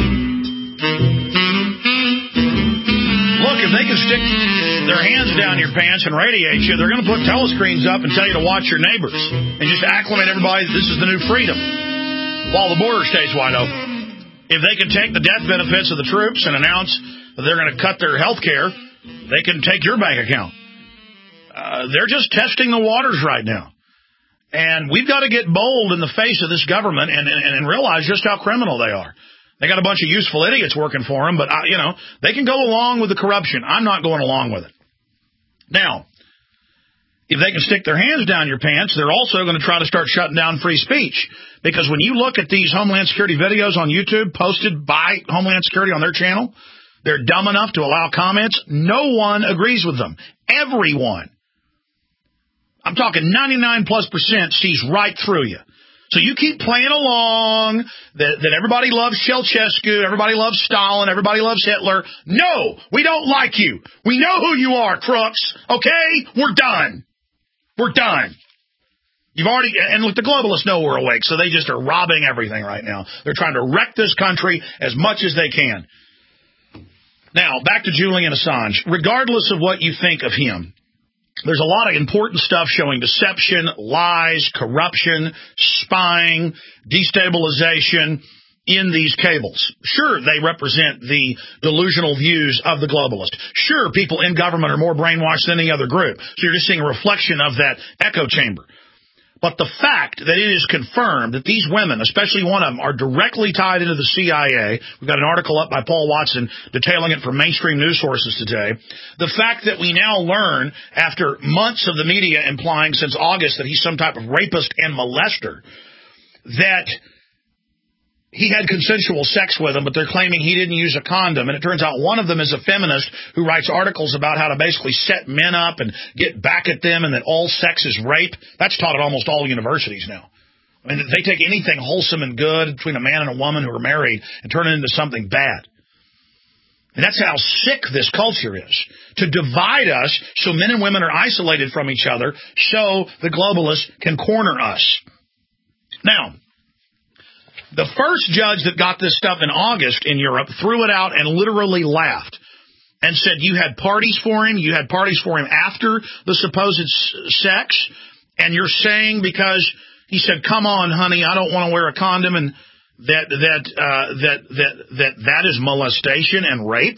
Look, if they can stick their hands down your pants and radiate you, they're going to put telescreens up and tell you to watch your neighbors and just acclimate everybody that this is the new freedom while the border stays wide open. If they can take the death benefits of the troops and announce that they're going to cut their health care, they can take your bank account. They're just testing the waters right now. And we've got to get bold in the face of this government and realize just how criminal they are. They got a bunch of useful idiots working for them, but, they can go along with the corruption. I'm not going along with it. Now, if they can stick their hands down your pants, they're also going to try to start shutting down free speech. Because when you look at these Homeland Security videos on YouTube posted by Homeland Security on their channel, they're dumb enough to allow comments. No one agrees with them. Everyone. I'm talking 99+% sees right through you. So you keep playing along that everybody loves Ceausescu, everybody loves Stalin, everybody loves Hitler. No, we don't like you. We know who you are, crooks. Okay? We're done. We're done. You've already, and look, the globalists know we're awake, so they just are robbing everything right now. They're trying to wreck this country as much as they can. Now, back to Julian Assange. Regardless of what you think of him, there's a lot of important stuff showing deception, lies, corruption, spying, destabilization in these cables. Sure, they represent the delusional views of the globalist. Sure, people in government are more brainwashed than any other group. So you're just seeing a reflection of that echo chamber. But the fact that it is confirmed that these women, especially one of them, are directly tied into the CIA, we've got an article up by Paul Watson detailing it from mainstream news sources today, the fact that we now learn, after months of the media implying since August that he's some type of rapist and molester, that he had consensual sex with them, but they're claiming he didn't use a condom. And it turns out one of them is a feminist who writes articles about how to basically set men up and get back at them and that all sex is rape. That's taught at almost all universities now. I mean, they take anything wholesome and good between a man and a woman who are married and turn it into something bad. And that's how sick this culture is, to divide us so men and women are isolated from each other so the globalists can corner us. Now, the first judge that got this stuff in August in Europe threw it out and literally laughed and said you had parties for him, you had parties for him after the supposed sex, and you're saying because he said, come on, honey, I don't want to wear a condom, and that is molestation and rape?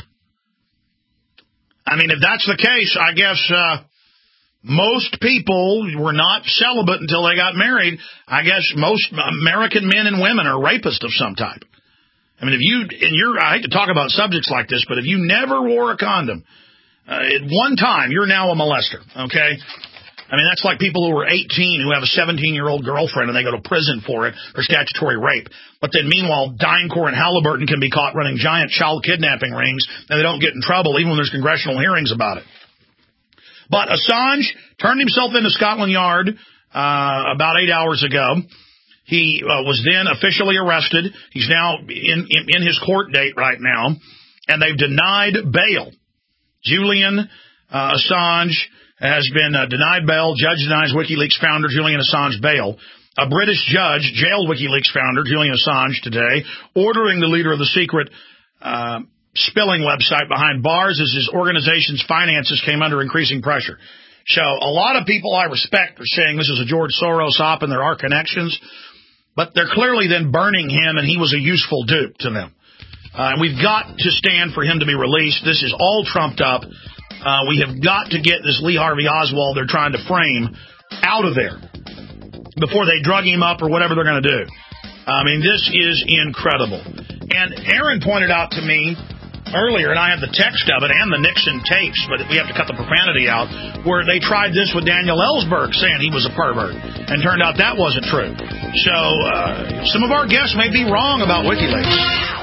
I mean, if that's the case, I guess most people were not celibate until they got married. I guess most American men and women are rapists of some type. I mean, I hate to talk about subjects like this, but if you never wore a condom, at one time, you're now a molester, okay? I mean, that's like people who are 18 who have a 17-year-old girlfriend and they go to prison for it for statutory rape. But then meanwhile, DynCorp and Halliburton can be caught running giant child kidnapping rings and they don't get in trouble even when there's congressional hearings about it. But Assange turned himself into Scotland Yard about 8 hours ago. He was then officially arrested. He's now in his court date right now, and they've denied bail. Julian Assange has been denied bail. Judge denies WikiLeaks founder Julian Assange bail. A British judge jailed WikiLeaks founder Julian Assange today, ordering the leader of the secret spilling website behind bars as his organization's finances came under increasing pressure. So a lot of people I respect are saying this is a George Soros op and there are connections, but they're clearly then burning him and he was a useful dupe to them. We've got to stand for him to be released. This is all trumped up. We have got to get this Lee Harvey Oswald they're trying to frame out of there before they drug him up or whatever they're going to do. I mean, this is incredible. And Aaron pointed out to me earlier, and I have the text of it and the Nixon tapes, but we have to cut the profanity out, where they tried this with Daniel Ellsberg saying he was a pervert, and turned out that wasn't true. So some of our guests may be wrong about WikiLeaks.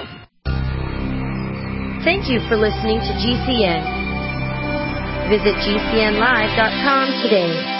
Thank you for listening to GCN. Visit GCNlive.com today.